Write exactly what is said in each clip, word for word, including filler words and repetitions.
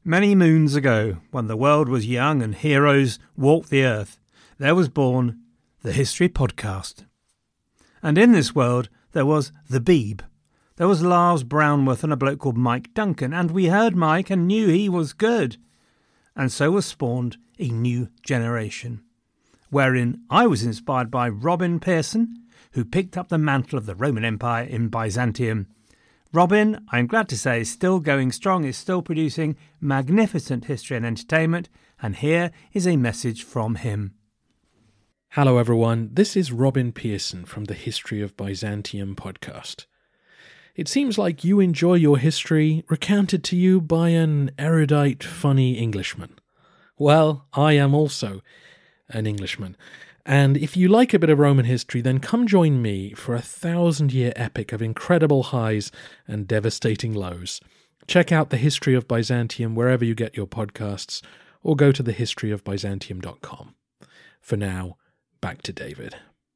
Many moons ago, when the world was young and heroes walked the earth, there was born the History Podcast. And in this world, there was the Beeb. There was Lars Brownworth and a bloke called Mike Duncan, and we heard Mike and knew he was good. And so was spawned a new generation, wherein I was inspired by Robin Pearson, who picked up the mantle of the Roman Empire in Byzantium. Robin, I'm glad to say, is still going strong, is still producing magnificent history and entertainment, and here is a message from him. Hello everyone, this is Robin Pearson from the History of Byzantium podcast. It seems like you enjoy your history recounted to you by an erudite, funny Englishman. Well, I am also an Englishman. And if you like a bit of Roman history, then come join me for a thousand-year epic of incredible highs and devastating lows. Check out The History of Byzantium wherever you get your podcasts, or go to the history of byzantium dot com. For now, back to David.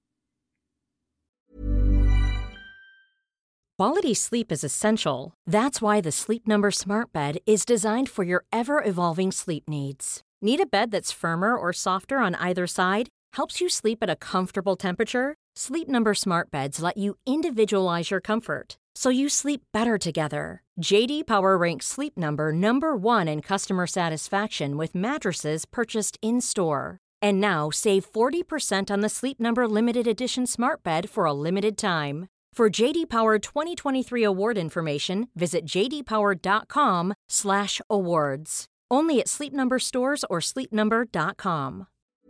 Quality sleep is essential. That's why the Sleep Number Smart Bed is designed for your ever-evolving sleep needs. Need a bed that's firmer or softer on either side? Helps you sleep at a comfortable temperature? Sleep Number Smart Beds let you individualize your comfort, so you sleep better together. J D Power ranks Sleep Number number one in customer satisfaction with mattresses purchased in-store. And now save forty percent on the Sleep Number Limited Edition Smart Bed for a limited time. For J D Power twenty twenty-three award information, visit j d power dot com slash awards. Only at Sleep Number stores or sleep number dot com.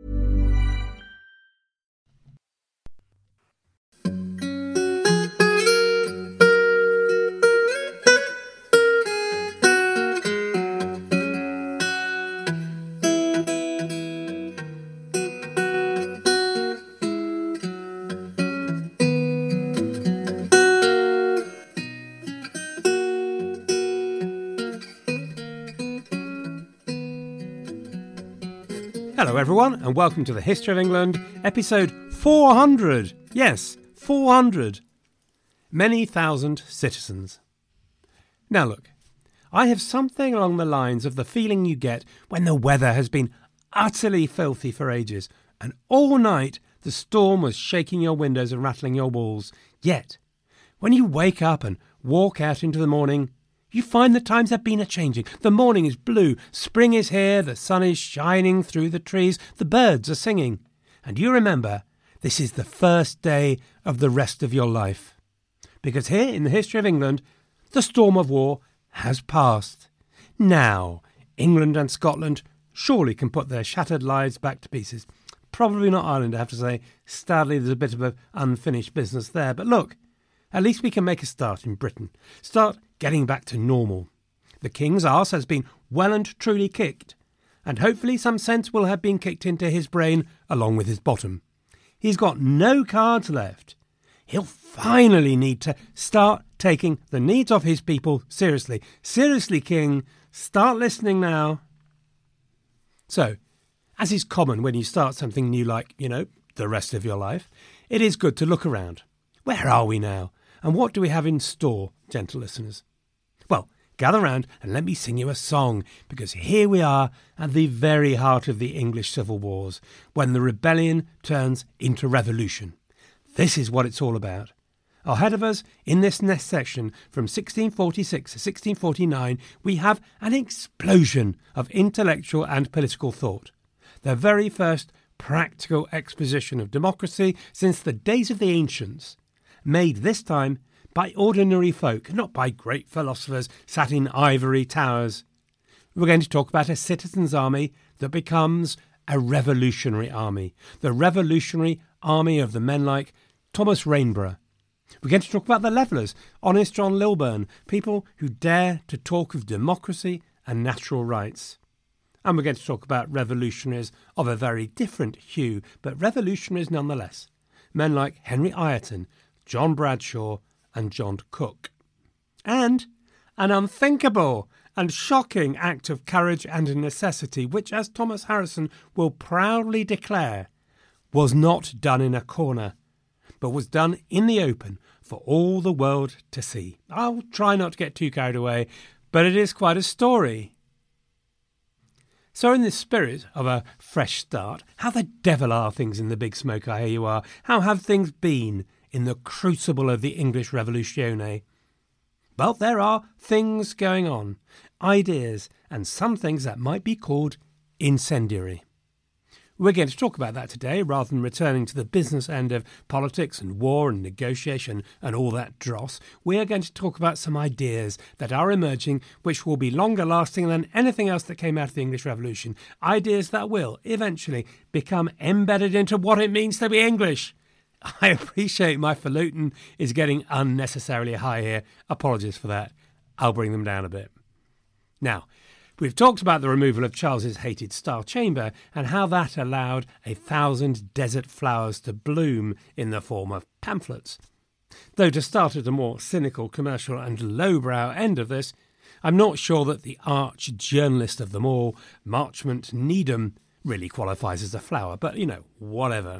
Hello everyone, and welcome to the History of England, episode four hundred. Yes, four hundred. Many thousand citizens. Now look, I have something along the lines of the feeling you get when the weather has been utterly filthy for ages, and all night the storm was shaking your windows and rattling your walls. Yet, when you wake up and walk out into the morning, you find the times have been a-changing. The morning is blue, spring is here, the sun is shining through the trees, the birds are singing. And you remember, this is the first day of the rest of your life. Because here in the history of England, the storm of war has passed. Now, England and Scotland surely can put their shattered lives back to pieces. Probably not Ireland, I have to say. Sadly, there's a bit of an unfinished business there. But look, at least we can make a start in Britain. Start getting back to normal. The King's arse has been well and truly kicked, and hopefully some sense will have been kicked into his brain along with his bottom. He's got no cards left. He'll finally need to start taking the needs of his people seriously. Seriously, King, start listening now. So, as is common when you start something new like, you know, the rest of your life, it is good to look around. Where are we now? And what do we have in store, gentle listeners? Well, gather round and let me sing you a song, because here we are at the very heart of the English civil wars, when the rebellion turns into revolution. This is what it's all about. Ahead of us, in this next section, from sixteen forty-six to sixteen forty-nine, we have an explosion of intellectual and political thought. The very first practical exposition of democracy since the days of the ancients, made this time by ordinary folk, not by great philosophers sat in ivory towers. We're going to talk about a citizens' army that becomes a revolutionary army, the revolutionary army of the men like Thomas Rainborough. We're going to talk about the Levellers, honest John Lilburne, people who dare to talk of democracy and natural rights. And we're going to talk about revolutionaries of a very different hue, but revolutionaries nonetheless. Men like Henry Ireton, John Bradshaw and John Cook. And an unthinkable and shocking act of courage and necessity, which, as Thomas Harrison will proudly declare, was not done in a corner, but was done in the open for all the world to see. I'll try not to get too carried away, but it is quite a story. So in the spirit of a fresh start, how the devil are things in the Big Smoke, I hear you are? How have things been in the crucible of the English Revolution? Well, there are things going on, ideas, and some things that might be called incendiary. We're going to talk about that today, rather than returning to the business end of politics and war and negotiation and all that dross. We are going to talk about some ideas that are emerging which will be longer lasting than anything else that came out of the English Revolution. Ideas that will eventually become embedded into what it means to be English. I appreciate my falutin is getting unnecessarily high here. Apologies for that. I'll bring them down a bit. Now, we've talked about the removal of Charles's hated Star Chamber and how that allowed a thousand desert flowers to bloom in the form of pamphlets. Though to start at a more cynical, commercial and lowbrow end of this, I'm not sure that the arch journalist of them all, Marchmont Needham, really qualifies as a flower, but, you know, whatever.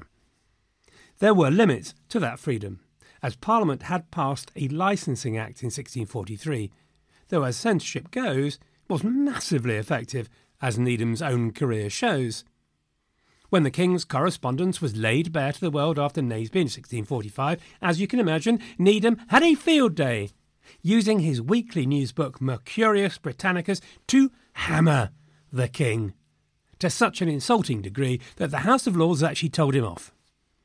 There were limits to that freedom, as Parliament had passed a Licensing Act in sixteen forty-three, though as censorship goes, was massively effective, as Needham's own career shows. When the King's correspondence was laid bare to the world after Naseby in sixteen forty-five, as you can imagine, Needham had a field day, using his weekly news book Mercurius Britannicus to hammer the King, to such an insulting degree that the House of Lords actually told him off.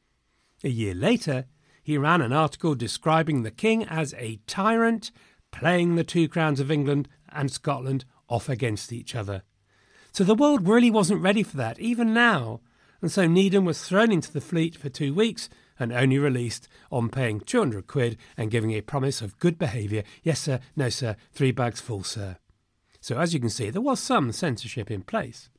A year later, he ran an article describing the King as a tyrant playing the two crowns of England and Scotland off against each other. So the world really wasn't ready for that, even now, and so Needham was thrown into the Fleet for two weeks and only released on paying two hundred quid and giving a promise of good behaviour. Yes, sir, no, sir, three bags full, sir. So as you can see, there was some censorship in place.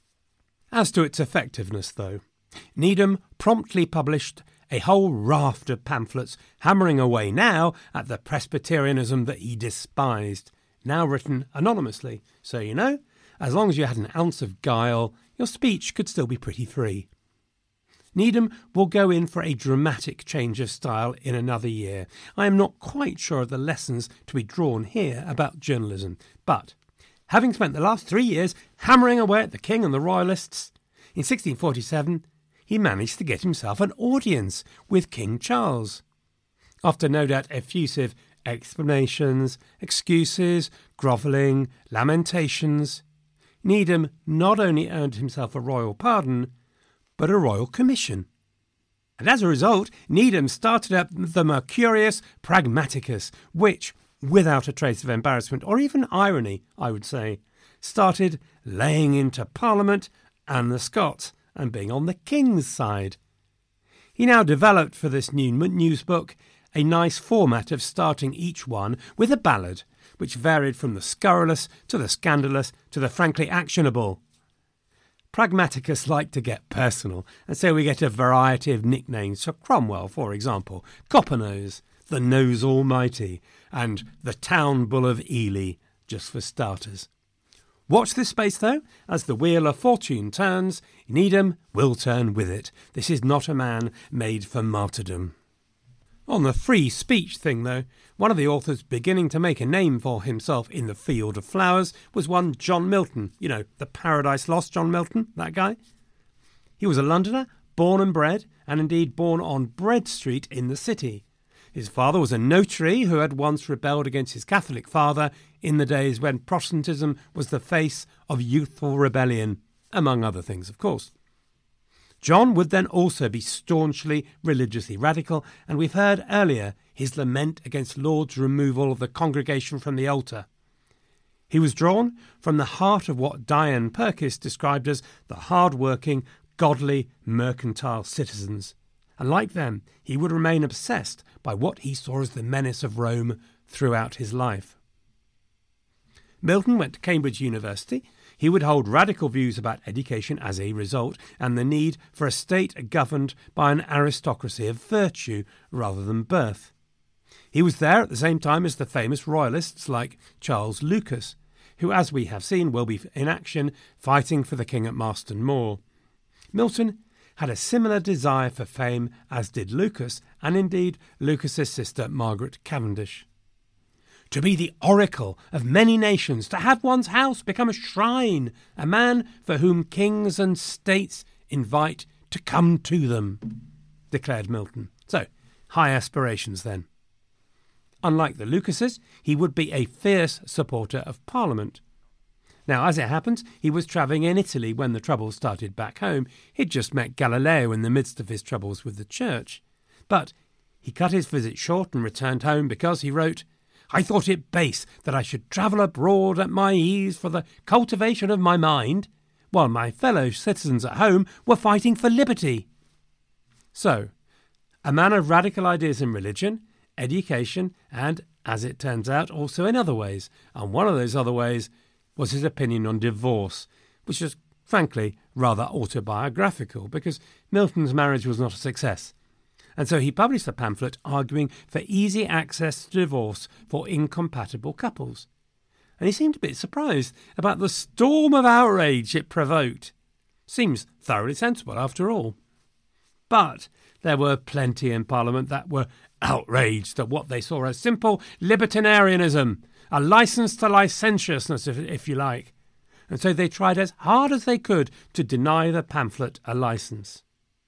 As to its effectiveness, though, Needham promptly published a whole raft of pamphlets hammering away now at the Presbyterianism that he despised, now written anonymously, so you know, as long as you had an ounce of guile, your speech could still be pretty free. Needham will go in for a dramatic change of style in another year. I am not quite sure of the lessons to be drawn here about journalism, but having spent the last three years hammering away at the King and the Royalists, in sixteen forty-seven he managed to get himself an audience with King Charles. After no doubt effusive explanations, excuses, grovelling, lamentations, Needham not only earned himself a royal pardon, but a royal commission. And as a result, Needham started up the Mercurius Pragmaticus, which, without a trace of embarrassment or even irony, I would say, started laying into Parliament and the Scots and being on the King's side. He now developed for this new news book a nice format of starting each one with a ballad, which varied from the scurrilous to the scandalous to the frankly actionable. Pragmaticus liked to get personal, and so we get a variety of nicknames for Cromwell, for example, Coppernose, the Nose Almighty, and the Town Bull of Ely, just for starters. Watch this space, though. As the wheel of fortune turns, Needham will turn with it. This is not a man made for martyrdom. On the free speech thing, though, one of the authors beginning to make a name for himself in the field of flowers was one John Milton. You know, the Paradise Lost John Milton, that guy. He was a Londoner, born and bred, and indeed born on Bread Street in the city. His father was a notary who had once rebelled against his Catholic father in the days when Protestantism was the face of youthful rebellion, among other things, of course. John would then also be staunchly religiously radical, and we've heard earlier his lament against Laud's removal of the congregation from the altar. He was drawn from the heart of what Diane Purkiss described as the hard-working, godly, mercantile citizens, and like them, he would remain obsessed by what he saw as the menace of Rome throughout his life. Milton went to Cambridge University. He would hold radical views about education as a result, and the need for a state governed by an aristocracy of virtue rather than birth. He was there at the same time as the famous royalists like Charles Lucas, who, as we have seen, will be in action fighting for the king at Marston Moor. Milton had a similar desire for fame as did Lucas, and indeed Lucas's sister Margaret Cavendish. to be the oracle of many nations, to have one's house become a shrine, a man for whom kings and states invite to come to them, declared Milton. So, high aspirations then. Unlike the Lucases, he would be a fierce supporter of Parliament. Now, as it happens, he was travelling in Italy when the troubles started back home. He'd just met Galileo in the midst of his troubles with the Church. But he cut his visit short and returned home because, he wrote, "I thought it base that I should travel abroad at my ease for the cultivation of my mind, while my fellow citizens at home were fighting for liberty." So, a man of radical ideas in religion, education, and, as it turns out, also in other ways. And one of those other ways was his opinion on divorce, which was, frankly, rather autobiographical, because Milton's marriage was not a success. And so he published a pamphlet arguing for easy access to divorce for incompatible couples. And he seemed a bit surprised about the storm of outrage it provoked. Seems thoroughly sensible, after all. But there were plenty in Parliament that were outraged at what they saw as simple libertarianism, a licence to licentiousness, if, if you like. And so they tried as hard as they could to deny the pamphlet a licence.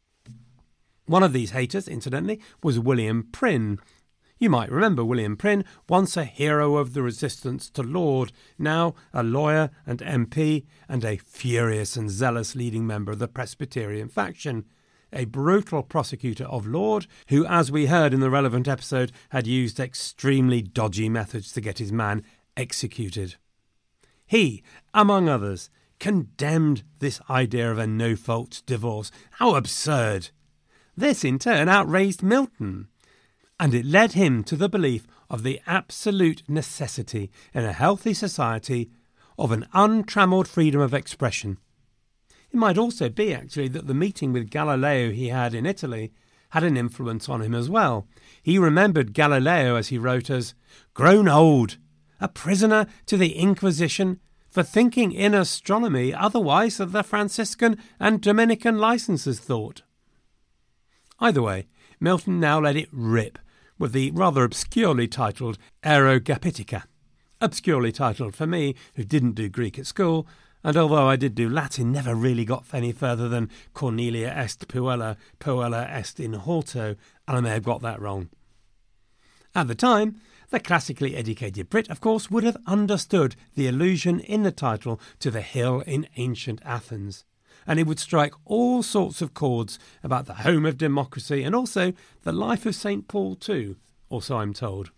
One of these haters, incidentally, was William Prynne. You might remember William Prynne, once a hero of the resistance to Laud, now a lawyer and M P and a furious and zealous leading member of the Presbyterian faction, a brutal prosecutor of Laud who, as we heard in the relevant episode, had used extremely dodgy methods to get his man executed. He, among others, condemned this idea of a no-fault divorce. How absurd! This, in turn, outraged Milton, and it led him to the belief of the absolute necessity in a healthy society of an untrammelled freedom of expression. It might also be, actually, that the meeting with Galileo he had in Italy had an influence on him as well. He remembered Galileo, as he wrote, as grown old, a prisoner to the Inquisition for thinking in astronomy otherwise than the Franciscan and Dominican licenses thought. Either way, Milton now let it rip with the rather obscurely titled Aerogapitica. Obscurely titled for me, who didn't do Greek at school, and although I did do Latin, never really got any further than Cornelia est puella, puella est in horto, and I may have got that wrong. At the time, the classically educated Brit, of course, would have understood the allusion in the title to the hill in ancient Athens, and it would strike all sorts of chords about the home of democracy and also the life of Saint Paul too, or so I'm told.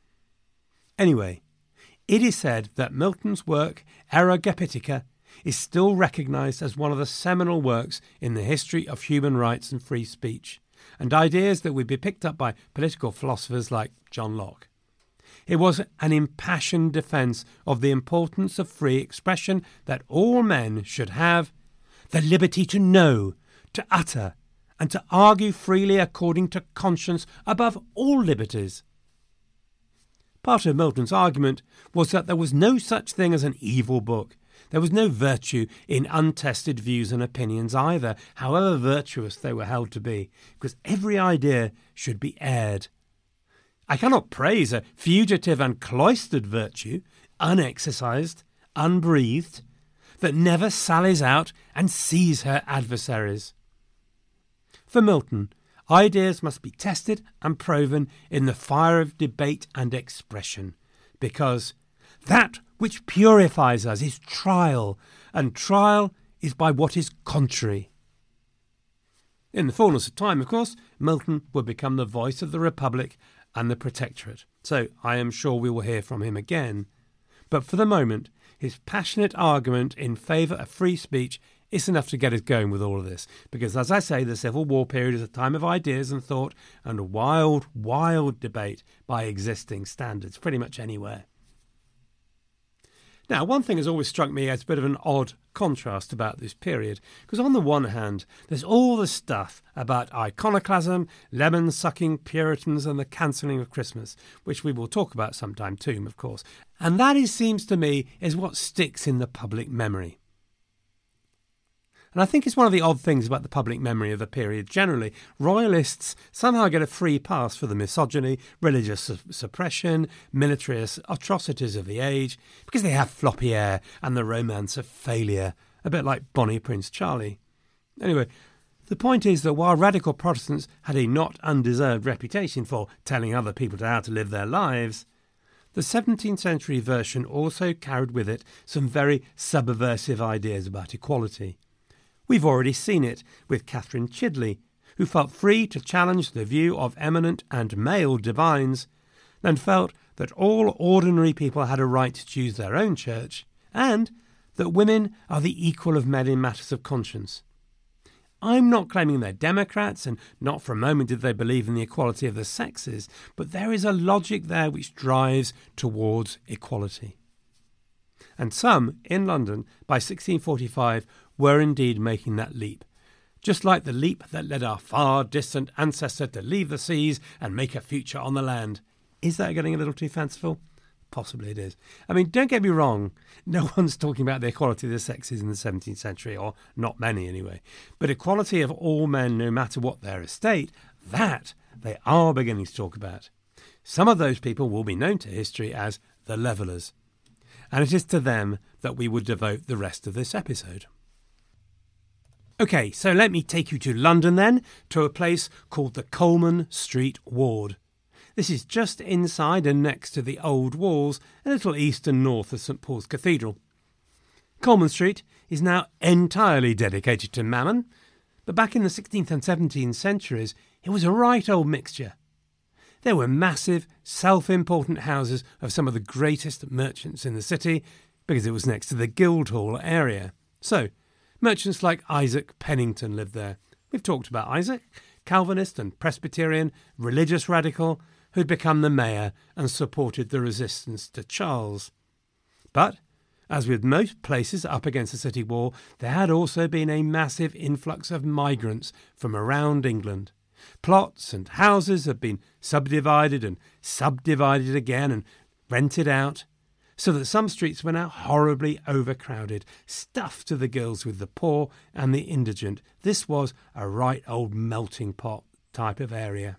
Anyway, it is said that Milton's work, Aerogapitica, is still recognised as one of the seminal works in the history of human rights and free speech, and ideas that would be picked up by political philosophers like John Locke. It was an impassioned defence of the importance of free expression, that all men should have the liberty to know, to utter, and to argue freely according to conscience above all liberties. Part of Milton's argument was that there was no such thing as an evil book. There was no virtue in untested views and opinions either, however virtuous they were held to be, because every idea should be aired. I cannot praise a fugitive and cloistered virtue, unexercised, unbreathed, that never sallies out and sees her adversaries. For Milton, ideas must be tested and proven in the fire of debate and expression, because that which purifies us is trial, and trial is by what is contrary. In the fullness of time, of course, Milton would become the voice of the Republic and the Protectorate, so I am sure we will hear from him again. But for the moment, his passionate argument in favour of free speech is enough to get us going with all of this, because, as I say, the Civil War period is a time of ideas and thought and a wild, wild debate by existing standards, pretty much anywhere. Now, one thing has always struck me as a bit of an odd contrast about this period, because on the one hand, there's all the stuff about iconoclasm, lemon-sucking Puritans and the cancelling of Christmas, which we will talk about sometime too, of course, and that, it seems to me, is what sticks in the public memory. And I think it's one of the odd things about the public memory of the period generally. Royalists somehow get a free pass for the misogyny, religious su- suppression, military atrocities of the age, because they have floppy hair and the romance of failure, a bit like Bonnie Prince Charlie. Anyway, the point is that while radical Protestants had a not undeserved reputation for telling other people how to live their lives, the seventeenth century version also carried with it some very subversive ideas about equality. We've already seen it with Catherine Chidley, who felt free to challenge the view of eminent and male divines, and felt that all ordinary people had a right to choose their own church, and that women are the equal of men in matters of conscience. I'm not claiming they're Democrats, and not for a moment did they believe in the equality of the sexes, but there is a logic there which drives towards equality. And some, in London, by sixteen forty-five, were indeed making that leap, just like the leap that led our far distant ancestor to leave the seas and make a future on the land. Is that getting a little too fanciful? Possibly it is. I mean, don't get me wrong, no one's talking about the equality of the sexes in the seventeenth century, or not many anyway. But equality of all men, no matter what their estate, that they are beginning to talk about. Some of those people will be known to history as the Levellers, and it is to them that we would devote the rest of this episode. OK, so let me take you to London then, to a place called the Coleman Street Ward. This is just inside and next to the old walls, a little east and north of St Paul's Cathedral. Coleman Street is now entirely dedicated to Mammon, but back in the sixteenth and seventeenth centuries it was a right old mixture. There were massive, self-important houses of some of the greatest merchants in the city, because it was next to the Guildhall area. So, merchants like Isaac Pennington lived there. We've talked about Isaac, Calvinist and Presbyterian, religious radical, who'd become the mayor and supported the resistance to Charles. But, as with most places up against the city wall, there had also been a massive influx of migrants from around England. Plots and houses had been subdivided and subdivided again and rented out, so that some streets were now horribly overcrowded, stuffed to the gills with the poor and the indigent. This was a right old melting pot type of area.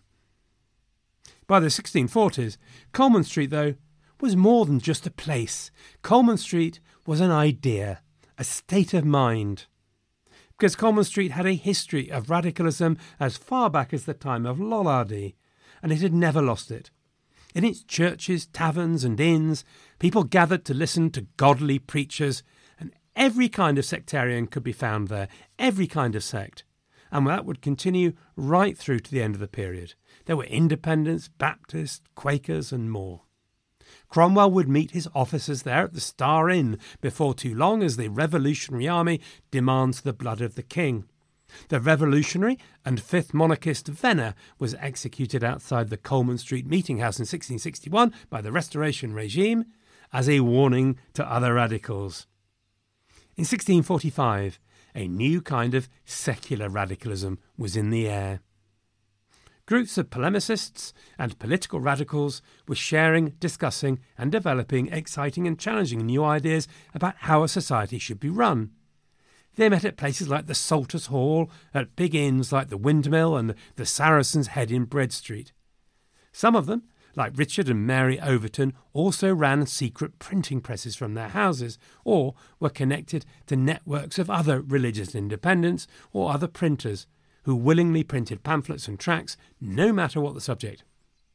By the sixteen forties, Coleman Street, though, was more than just a place. Coleman Street was an idea, a state of mind. Because Coleman Street had a history of radicalism as far back as the time of Lollardy, and it had never lost it. In its churches, taverns and inns, people gathered to listen to godly preachers, and every kind of sectarian could be found there, every kind of sect. And that would continue right through to the end of the period. There were Independents, Baptists, Quakers and more. Cromwell would meet his officers there at the Star Inn before too long as the Revolutionary Army demands the blood of the king. The revolutionary and fifth monarchist Venner was executed outside the Coleman Street Meeting House in sixteen sixty-one by the Restoration regime as a warning to other radicals. In sixteen forty-five, a new kind of secular radicalism was in the air. Groups of polemicists and political radicals were sharing, discussing and developing exciting and challenging new ideas about how a society should be run. They met at places like the Salters Hall, at big inns like the Windmill and the Saracen's Head in Bread Street. Some of them, like Richard and Mary Overton, also ran secret printing presses from their houses, or were connected to networks of other religious independents or other printers, who willingly printed pamphlets and tracts, no matter what the subject.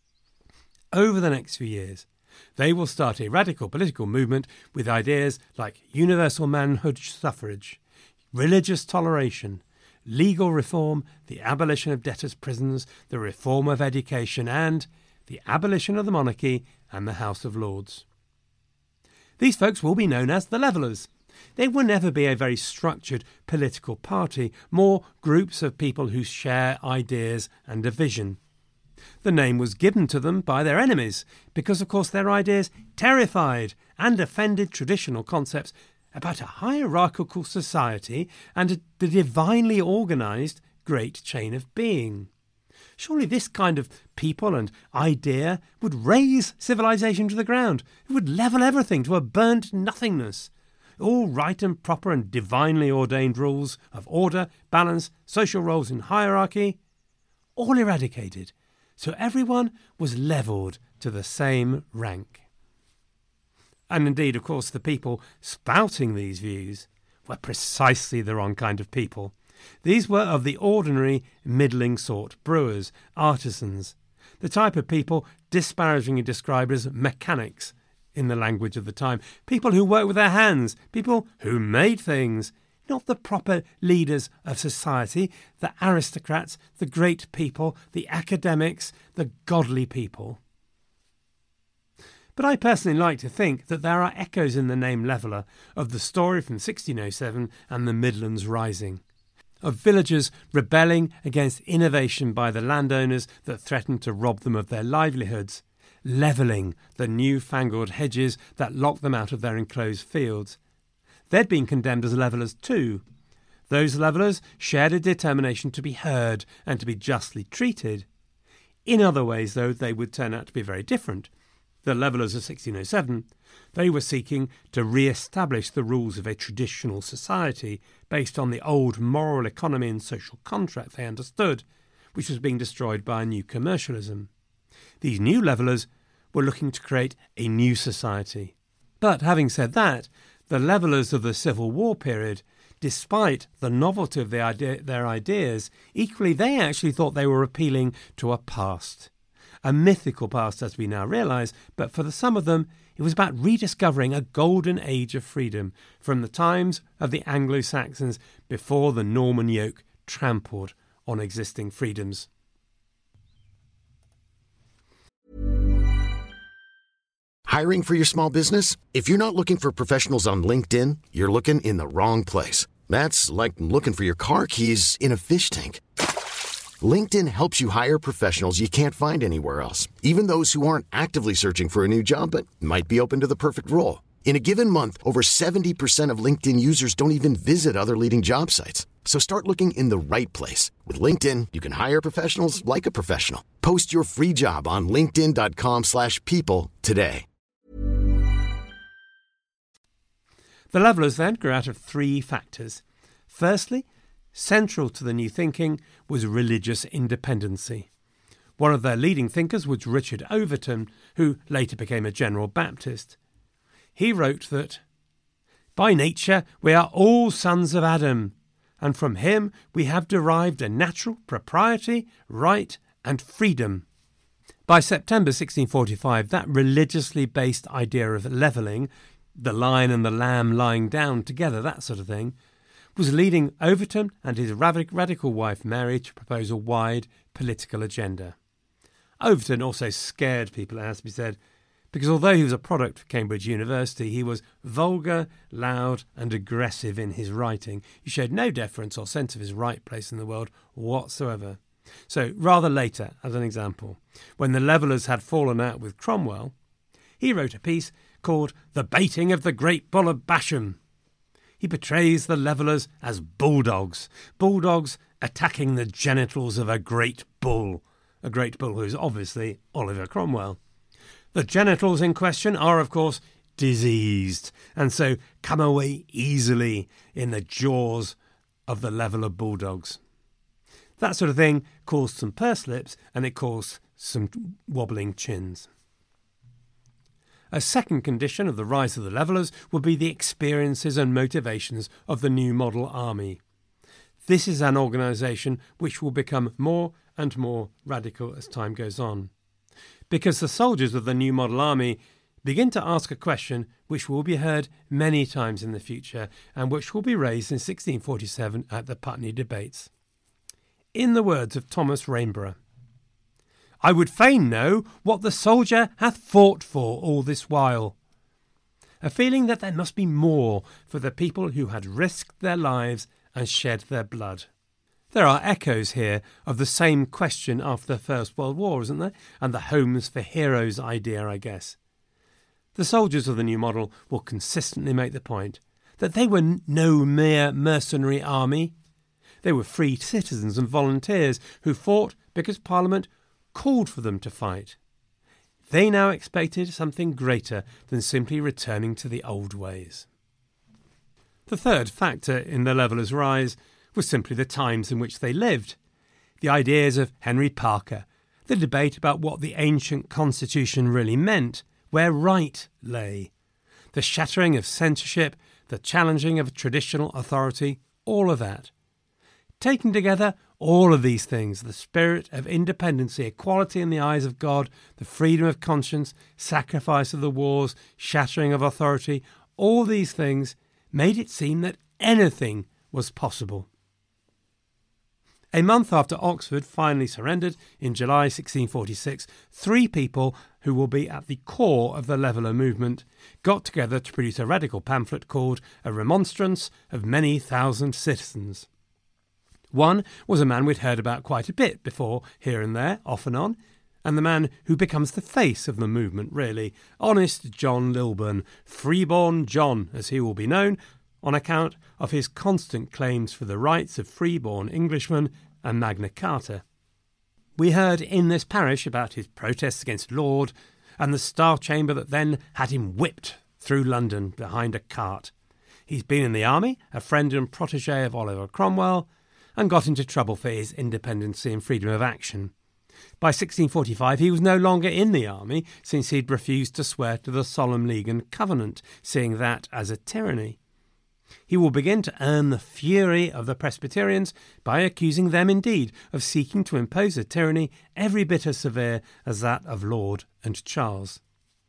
Over the next few years, they will start a radical political movement with ideas like universal manhood suffrage, religious toleration, legal reform, the abolition of debtors' prisons, the reform of education, and the abolition of the monarchy and the House of Lords. These folks will be known as the Levellers. They will never be a very structured political party, more groups of people who share ideas and a vision. The name was given to them by their enemies because, of course, their ideas terrified and offended traditional concepts about a hierarchical society and the divinely organised great chain of being. Surely this kind of people and idea would raise civilization to the ground. It would level everything to a burnt nothingness. all right and proper and divinely ordained rules of order, balance, social roles and hierarchy, all eradicated, so everyone was levelled to the same rank. And indeed, of course, the people spouting these views were precisely the wrong kind of people. These were of the ordinary, middling sort, brewers, artisans, the type of people disparagingly described as mechanics in the language of the time, people who worked with their hands, people who made things, not the proper leaders of society, the aristocrats, the great people, the academics, the godly people. But I personally like to think that there are echoes in the name Leveller of the story from sixteen oh seven and the Midlands Rising, of villagers rebelling against innovation by the landowners that threatened to rob them of their livelihoods, levelling the new-fangled hedges that locked them out of their enclosed fields. They'd been condemned as levellers too. Those levellers shared a determination to be heard and to be justly treated. In other ways, though, they would turn out to be very different. The levellers of sixteen oh seven, they were seeking to re-establish the rules of a traditional society based on the old moral economy and social contract they understood, which was being destroyed by a new commercialism. These new levellers were looking to create a new society. But having said that, the levellers of the Civil War period, despite the novelty of the idea, their ideas, equally they actually thought they were appealing to a past. A mythical past, as we now realise, but for the, some of them, it was about rediscovering a golden age of freedom from the times of the Anglo-Saxons before the Norman yoke trampled on existing freedoms. Hiring for your small business? If you're not looking for professionals on LinkedIn, you're looking in the wrong place. That's like looking for your car keys in a fish tank. LinkedIn helps you hire professionals you can't find anywhere else, even those who aren't actively searching for a new job but might be open to the perfect role. In a given month, over seventy percent of LinkedIn users don't even visit other leading job sites. So start looking in the right place. With LinkedIn, you can hire professionals like a professional. Post your free job on linkedin dot com slash people today. The levellers then grew out of three factors. Firstly, central to the new thinking was religious independency. One of their leading thinkers was Richard Overton, who later became a General Baptist. He wrote that, "By nature we are all sons of Adam, and from him we have derived a natural propriety, right and freedom." By September sixteen forty-five, that religiously based idea of levelling, the lion and the lamb lying down together, that sort of thing, was leading Overton and his radical wife Mary to propose a wide political agenda. Overton also scared people, it has to be said, because although he was a product of Cambridge University, he was vulgar, loud and aggressive in his writing. He showed no deference or sense of his right place in the world whatsoever. So rather later, as an example, when the levellers had fallen out with Cromwell, he wrote a piece called The Baiting of the Great Bull of Basham. He portrays the levellers as bulldogs, bulldogs attacking the genitals of a great bull, a great bull who is obviously Oliver Cromwell. The genitals in question are, of course, diseased, and so come away easily in the jaws of the leveller bulldogs. That sort of thing caused some pursed lips, and it caused some wobbling chins. A second condition of the rise of the levellers would be the experiences and motivations of the new model army. This is an organisation which will become more and more radical as time goes on, because the soldiers of the new model army begin to ask a question which will be heard many times in the future and which will be raised in sixteen forty-seven at the Putney debates. In the words of Thomas Rainborough, "I would fain know what the soldier hath fought for all this while." A feeling that there must be more for the people who had risked their lives and shed their blood. There are echoes here of the same question after the First World War, isn't there? And the Homes for Heroes idea, I guess. The soldiers of the new model will consistently make the point that they were no mere mercenary army. They were free citizens and volunteers who fought because Parliament called for them to fight. They now expected something greater than simply returning to the old ways. The third factor in the Levellers' rise was simply the times in which they lived. The ideas of Henry Parker, the debate about what the ancient constitution really meant, where right lay, the shattering of censorship, the challenging of traditional authority, all of that. Taken together, all of these things, the spirit of independency, equality in the eyes of God, the freedom of conscience, sacrifice of the wars, shattering of authority, all these things made it seem that anything was possible. A month after Oxford finally surrendered in July sixteen forty-six, three people who will be at the core of the Leveller movement got together to produce a radical pamphlet called A Remonstrance of Many Thousand Citizens. One was a man we'd heard about quite a bit before, here and there, off and on, and the man who becomes the face of the movement, really, honest John Lilburne, Freeborn John, as he will be known, on account of his constant claims for the rights of freeborn Englishmen and Magna Carta. We heard in this parish about his protests against Laud and the Star Chamber that then had him whipped through London behind a cart. He's been in the army, a friend and protégé of Oliver Cromwell, and got into trouble for his independency and freedom of action. By sixteen forty-five he was no longer in the army, since he'd refused to swear to the Solemn League and Covenant, seeing that as a tyranny. He will begin to earn the fury of the Presbyterians by accusing them indeed of seeking to impose a tyranny every bit as severe as that of Laud and Charles.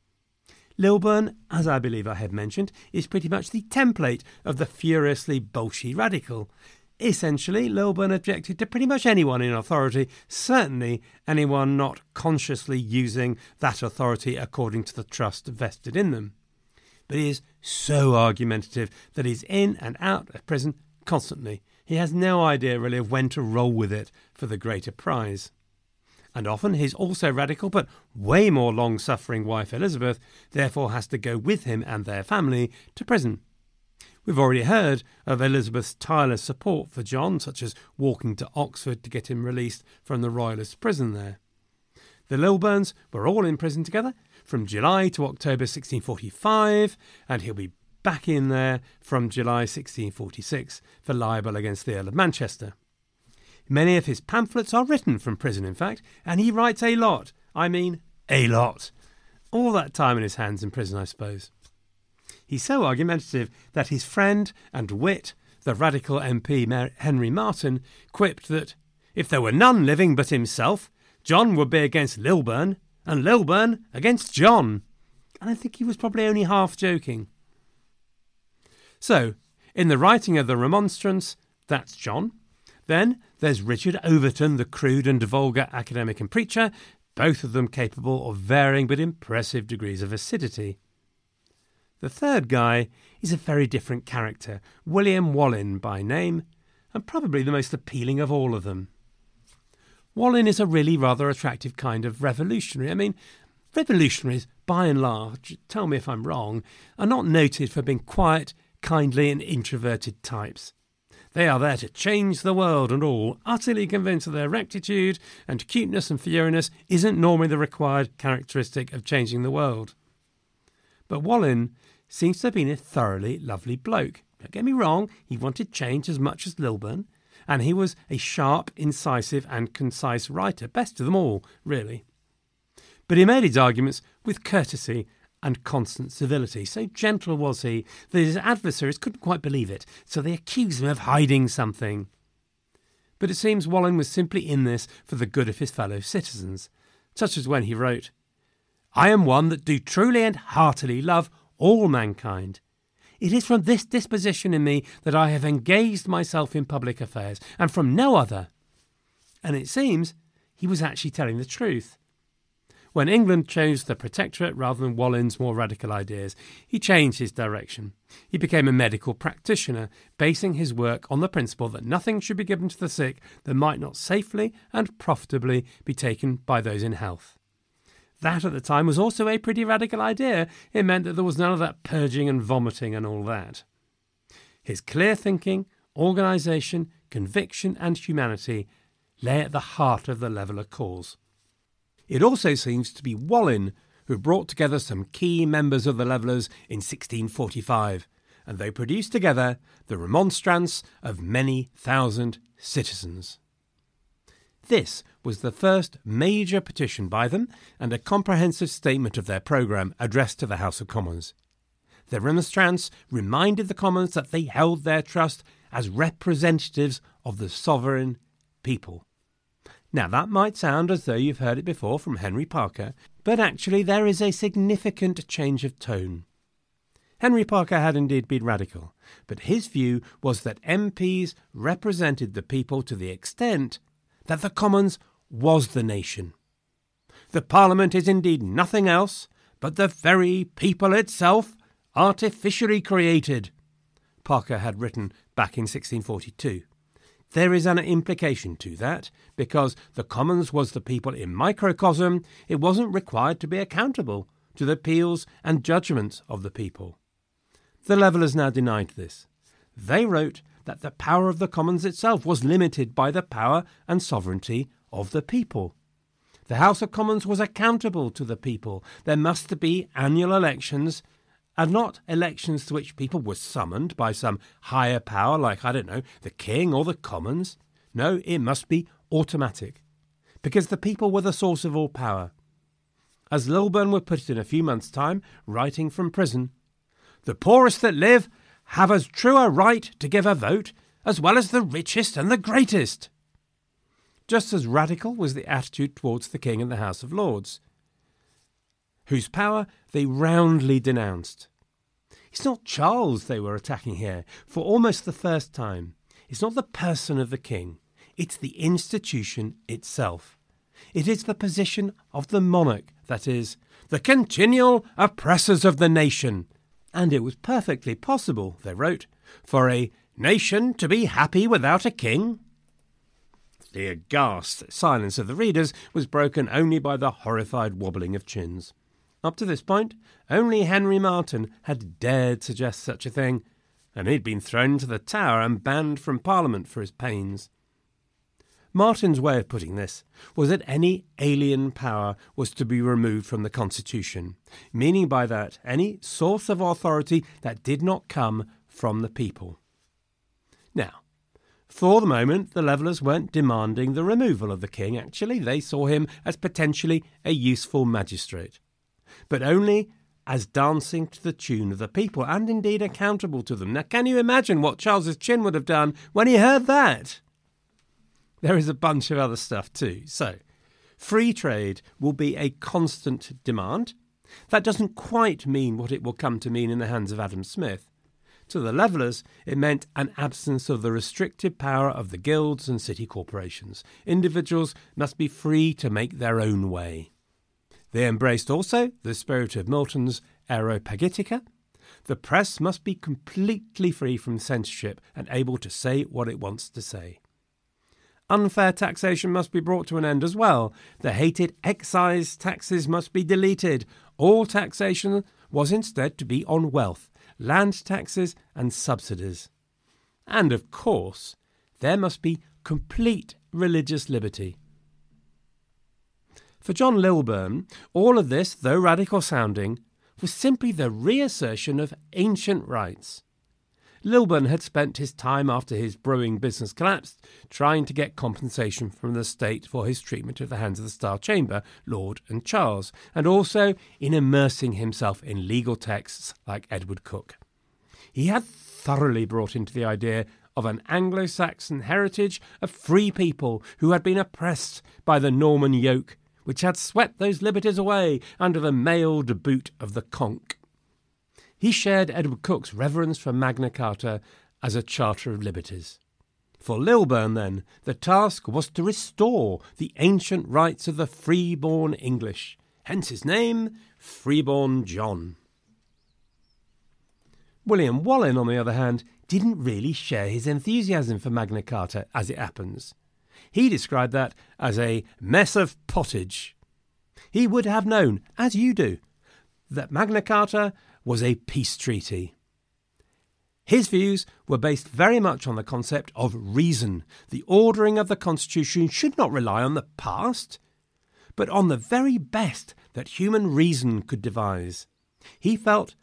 Lilburne, as I believe I have mentioned, is pretty much the template of the furiously Bolshie radical. Essentially, Lilburne objected to pretty much anyone in authority, certainly anyone not consciously using that authority according to the trust vested in them. But he is so argumentative that he's in and out of prison constantly. He has no idea really of when to roll with it for the greater prize. And often his also radical but way more long-suffering wife Elizabeth therefore has to go with him and their family to prison. We've already heard of Elizabeth's tireless support for John, such as walking to Oxford to get him released from the Royalist prison there. The Lilburnes were all in prison together from July to October sixteen forty-five, and he'll be back in there from July sixteen forty-six for libel against the Earl of Manchester. Many of his pamphlets are written from prison, in fact, and he writes a lot. I mean, a lot. All that time in his hands in prison, I suppose. He's so argumentative that his friend and wit, the radical M P Henry Marten, quipped that if there were none living but himself, John would be against Lilburne, and Lilburne against John. And I think he was probably only half joking. So, in the writing of the Remonstrance, that's John. Then there's Richard Overton, the crude and vulgar academic and preacher, both of them capable of varying but impressive degrees of acidity. The third guy is a very different character, William Wallin by name, and probably the most appealing of all of them. Wallin is a really rather attractive kind of revolutionary. I mean, revolutionaries, by and large, tell me if I'm wrong, are not noted for being quiet, kindly and introverted types. They are there to change the world and all, utterly convinced that their rectitude and cuteness and furiousness isn't normally the required characteristic of changing the world. But Wallin seems to have been a thoroughly lovely bloke. Don't get me wrong, he wanted change as much as Lilburne, and he was a sharp, incisive and concise writer, best of them all, really. But he made his arguments with courtesy and constant civility. So gentle was he that his adversaries couldn't quite believe it, so they accused him of hiding something. But it seems Wallin was simply in this for the good of his fellow citizens, such as when he wrote, "I am one that do truly and heartily love all mankind. It is from this disposition in me that I have engaged myself in public affairs, and from no other." And it seems he was actually telling the truth. When England chose the Protectorate rather than Wallin's more radical ideas, he changed his direction. He became a medical practitioner, basing his work on the principle that nothing should be given to the sick that might not safely and profitably be taken by those in health. That at the time was also a pretty radical idea. It meant that there was none of that purging and vomiting and all that. His clear thinking, organisation, conviction and humanity lay at the heart of the Leveller cause. It also seems to be Wallin who brought together some key members of the Levellers in sixteen forty-five, and they produced together the Remonstrance of Many Thousand Citizens. This was the first major petition by them and a comprehensive statement of their programme addressed to the House of Commons. The Remonstrance reminded the Commons that they held their trust as representatives of the sovereign people. Now, that might sound as though you've heard it before from Henry Parker, but actually there is a significant change of tone. Henry Parker had indeed been radical, but his view was that M Ps represented the people to the extent that the Commons was the nation. The Parliament is indeed nothing else but the very people itself, artificially created, Parker had written back in sixteen forty-two. There is an implication to that, because the Commons was the people in microcosm, it wasn't required to be accountable to the appeals and judgments of the people. The Levellers now denied this. They wrote that the power of the Commons itself was limited by the power and sovereignty of the people. The House of Commons was accountable to the people. There must be annual elections, and not elections to which people were summoned by some higher power like, I don't know, the King or the Commons. No, it must be automatic, because the people were the source of all power. As Lilburne would put it in a few months' time, writing from prison, "The poorest that live have as true a right to give a vote as well as the richest and the greatest." Just as radical was the attitude towards the King and the House of Lords, whose power they roundly denounced. It's not Charles they were attacking here, for almost the first time. It's not the person of the King, it's the institution itself. It is the position of the monarch, that is, the continual oppressors of the nation. And it was perfectly possible, they wrote, for a nation to be happy without a king. The aghast silence of the readers was broken only by the horrified wobbling of chins. Up to this point, only Henry Marten had dared suggest such a thing, and he'd been thrown into the Tower and banned from Parliament for his pains. Marten's way of putting this was that any alien power was to be removed from the Constitution, meaning by that any source of authority that did not come from the people. Now, for the moment, the Levellers weren't demanding the removal of the King. Actually, they saw him as potentially a useful magistrate, but only as dancing to the tune of the people, and indeed accountable to them. Now, can you imagine what Charles's chin would have done when he heard that? There is a bunch of other stuff too. So, free trade will be a constant demand. That doesn't quite mean what it will come to mean in the hands of Adam Smith. To the Levellers, it meant an absence of the restrictive power of the guilds and city corporations. Individuals must be free to make their own way. They embraced also the spirit of Milton's Areopagitica. The press must be completely free from censorship and able to say what it wants to say. Unfair taxation must be brought to an end as well. The hated excise taxes must be deleted. All taxation was instead to be on wealth, land taxes and subsidies. And of course, there must be complete religious liberty. For John Lilburne, all of this, though radical sounding, was simply the reassertion of ancient rights. Lilburne had spent his time after his brewing business collapsed trying to get compensation from the state for his treatment at the hands of the Star Chamber, Laud and Charles, and also in immersing himself in legal texts like Edward Coke. He had thoroughly brought into the idea of an Anglo-Saxon heritage of free people who had been oppressed by the Norman yoke, which had swept those liberties away under the mailed boot of the conch. He shared Edward Coke's reverence for Magna Carta as a Charter of Liberties. For Lilburne, then, the task was to restore the ancient rights of the freeborn English, hence his name, Freeborn John. William Wallin, on the other hand, didn't really share his enthusiasm for Magna Carta, as it happens. He described that as a mess of pottage. He would have known, as you do, that Magna Carta was a peace treaty. His views were based very much on the concept of reason. The ordering of the Constitution should not rely on the past, but on the very best that human reason could devise. He felt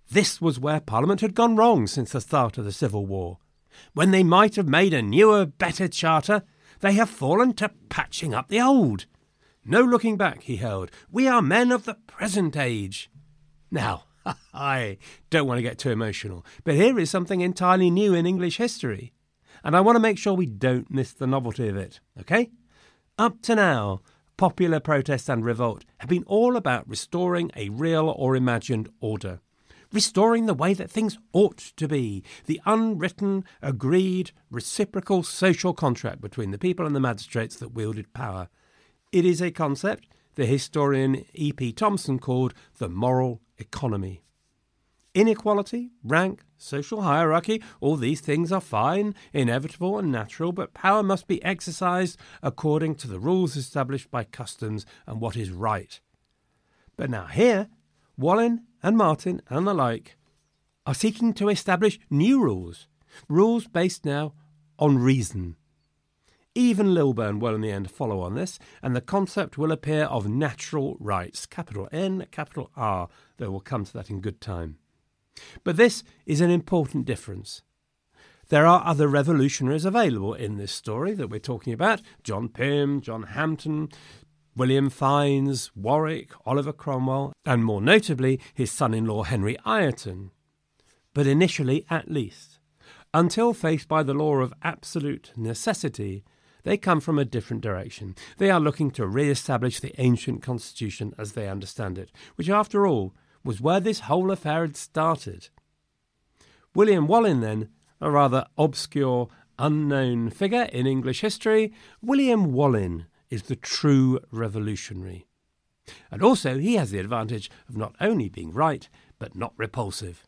This was where Parliament had gone wrong since the start of the Civil War. When they might have made a newer, better charter, they have fallen to patching up the old. No looking back, he held. We are men of the present age. Now, I don't want to get too emotional, but here is something entirely new in English history, and I want to make sure we don't miss the novelty of it, OK? Up to now, popular protest and revolt have been all about restoring a real or imagined order, restoring the way that things ought to be, the unwritten, agreed, reciprocal social contract between the people and the magistrates that wielded power. It is a concept the historian E P Thompson called the moral economy. Inequality, rank, social hierarchy, all these things are fine, inevitable and natural, but power must be exercised according to the rules established by customs and what is right. But now here, Wallin and Martin and the like are seeking to establish new rules, rules based now on reason. Even Lilburne will in the end follow on this, and the concept will appear of natural rights, capital N, capital R, though we'll come to that in good time. But this is an important difference. There are other revolutionaries available in this story that we're talking about: John Pym, John Hampden, William Fiennes, Warwick, Oliver Cromwell, and more notably his son-in-law Henry Ireton. But initially, at least, until faced by the law of absolute necessity, they come from a different direction. They are looking to re-establish the ancient constitution as they understand it, which, after all, was where this whole affair had started. William Wallin, then, a rather obscure, unknown figure in English history, William Wallin is the true revolutionary. And also he has the advantage of not only being right, but not repulsive.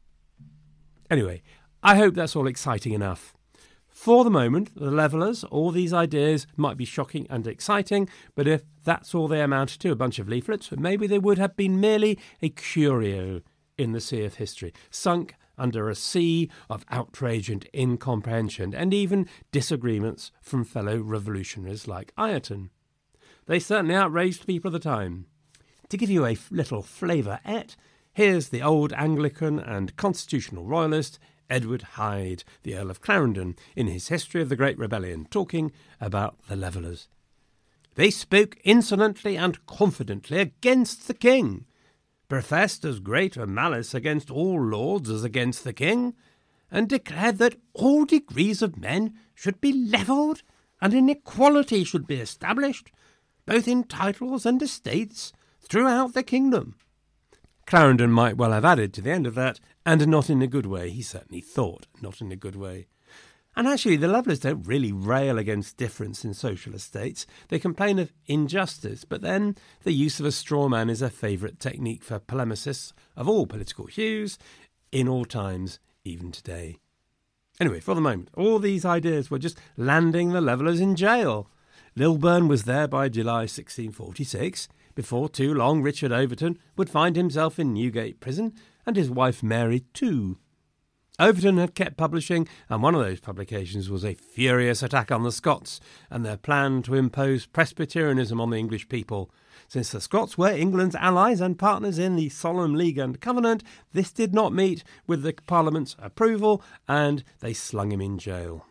Anyway, I hope that's all exciting enough. For the moment, the Levellers, all these ideas might be shocking and exciting, but if that's all they amount to, a bunch of leaflets, maybe they would have been merely a curio in the sea of history, sunk under a sea of outrage and incomprehension, and even disagreements from fellow revolutionaries like Ireton. They certainly outraged people of the time. To give you a little flavourette, here's the old Anglican and constitutional royalist Edward Hyde, the Earl of Clarendon, in his History of the Great Rebellion, talking about the Levellers. They spoke insolently and confidently against the king, professed as great a malice against all lords as against the king, and declared that all degrees of men should be levelled and an equality should be established, both in titles and estates, throughout the kingdom. Clarendon might well have added to the end of that, and not in a good way. He certainly thought not in a good way. And actually, the Levellers don't really rail against difference in social estates. They complain of injustice, but then the use of a straw man is a favourite technique for polemicists of all political hues, in all times, even today. Anyway, for the moment, all these ideas were just landing the Levellers in jail. Lilburne was there by July sixteen forty-six. Before too long, Richard Overton would find himself in Newgate Prison, and his wife Mary too. Overton had kept publishing, and one of those publications was a furious attack on the Scots and their plan to impose Presbyterianism on the English people. Since the Scots were England's allies and partners in the Solemn League and Covenant, this did not meet with the Parliament's approval, and they slung him in jail.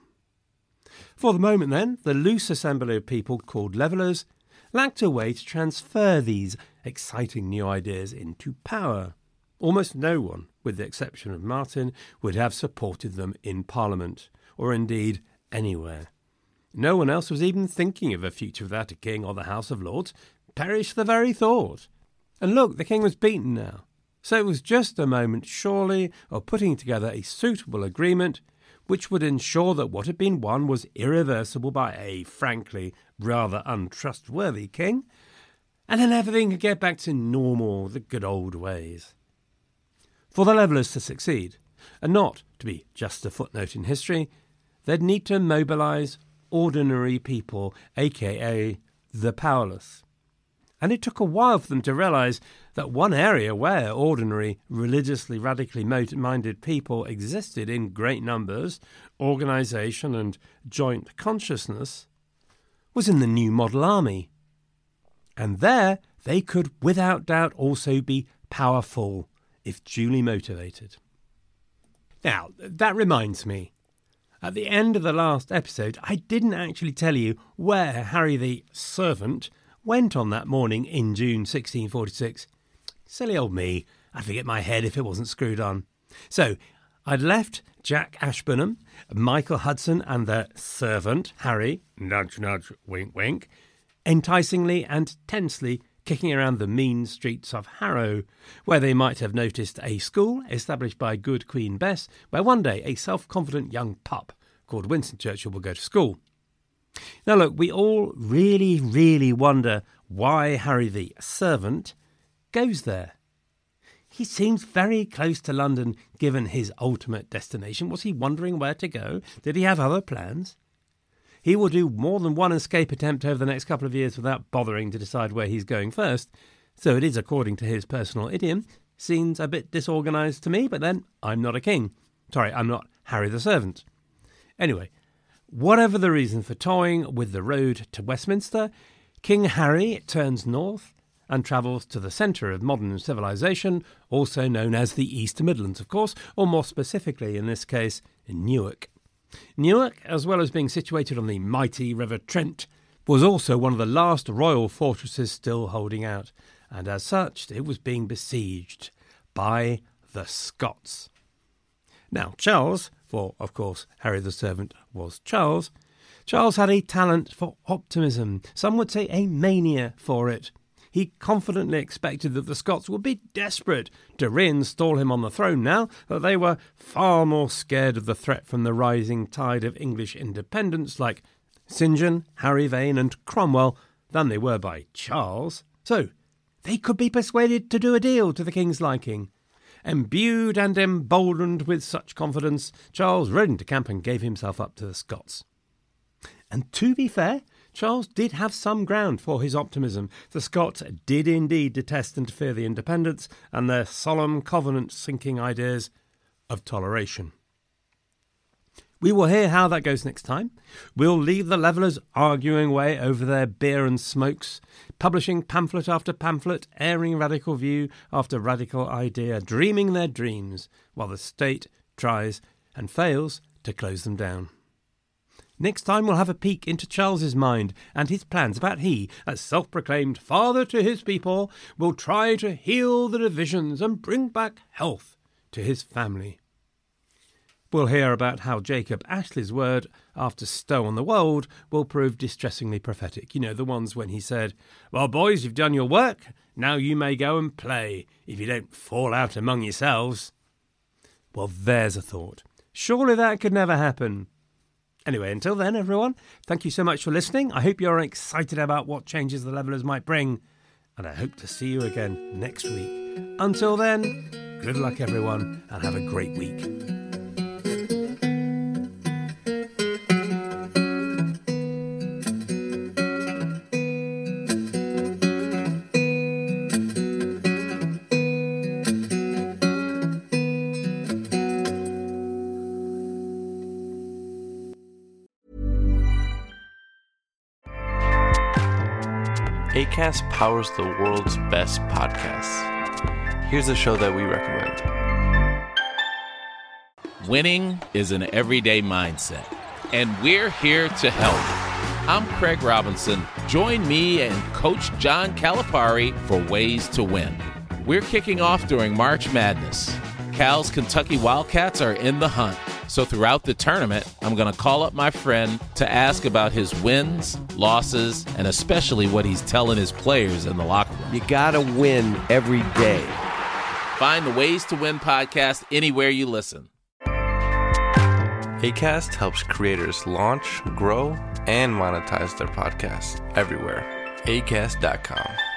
For the moment, then, the loose assembly of people called Levellers lacked a way to transfer these exciting new ideas into power. Almost no one, with the exception of Martin, would have supported them in Parliament, or indeed anywhere. No one else was even thinking of a future without a king or the House of Lords. Perish the very thought. And look, the king was beaten now. So it was just a moment, surely, of putting together a suitable agreement which would ensure that what had been won was irreversible by a, frankly, rather untrustworthy king, and then everything could get back to normal, the good old ways. For the Levellers to succeed, and not to be just a footnote in history, they'd need to mobilise ordinary people, aka the powerless. And it took a while for them to realise that one area where ordinary, religiously radically minded people existed in great numbers, organisation and joint consciousness, was in the new model army. And there they could without doubt also be powerful, if duly motivated. Now, that reminds me, at the end of the last episode, I didn't actually tell you where Harry the Servant went on that morning in June sixteen forty-six. Silly old me, I'd forget my head if it wasn't screwed on. So, I'd left Jack Ashburnham, Michael Hudson and the servant, Harry, nudge nudge, wink wink, enticingly and tensely kicking around the mean streets of Harrow, where they might have noticed a school established by good Queen Bess, where one day a self-confident young pup called Winston Churchill will go to school. Now look, we all really, really wonder why Harry the Servant goes there. He seems very close to London, given his ultimate destination. Was he wondering where to go? Did he have other plans? He will do more than one escape attempt over the next couple of years without bothering to decide where he's going first. So it is, according to his personal idiom, seems a bit disorganised to me, but then I'm not a king. Sorry, I'm not Harry the Servant. Anyway, whatever the reason for toying with the road to Westminster, King Harry turns north and travels to the centre of modern civilization, also known as the East Midlands, of course, or more specifically, in this case, Newark. Newark, as well as being situated on the mighty River Trent, was also one of the last royal fortresses still holding out, and as such it was being besieged by the Scots. Now, Charles, for, of course, Harry the Servant was Charles, Charles had a talent for optimism, some would say a mania for it. He confidently expected that the Scots would be desperate to reinstall him on the throne now that they were far more scared of the threat from the rising tide of English independence like Saint John, Harry Vane and Cromwell than they were by Charles. So they could be persuaded to do a deal to the king's liking. Imbued and emboldened with such confidence, Charles rode into camp and gave himself up to the Scots. And to be fair, Charles did have some ground for his optimism. The Scots did indeed detest and fear the independents and their solemn covenant-sinking ideas of toleration. We will hear how that goes next time. We'll leave the Levellers arguing away over their beer and smokes, publishing pamphlet after pamphlet, airing radical view after radical idea, dreaming their dreams, while the state tries and fails to close them down. Next time we'll have a peek into Charles's mind and his plans about he, as self-proclaimed father to his people, will try to heal the divisions and bring back health to his family. We'll hear about how Jacob Ashley's word after Stow on the Wold will prove distressingly prophetic. You know, the ones when he said, "Well, boys, you've done your work. Now you may go and play, if you don't fall out among yourselves." Well, there's a thought. Surely that could never happen. Anyway, until then, everyone, thank you so much for listening. I hope you're excited about what changes the Levellers might bring, and I hope to see you again next week. Until then, good luck, everyone, and have a great week. Acast powers the world's best podcasts. Here's a show that we recommend. Winning is an everyday mindset, and we're here to help. I'm Craig Robinson. Join me and Coach John Calipari for Ways to Win. We're kicking off during March Madness. Cal's Kentucky Wildcats are in the hunt. So throughout the tournament, I'm going to call up my friend to ask about his wins, losses, and especially what he's telling his players in the locker room. You got to win every day. Find the Ways to Win podcast anywhere you listen. Acast helps creators launch, grow, and monetize their podcasts everywhere. acast dot com.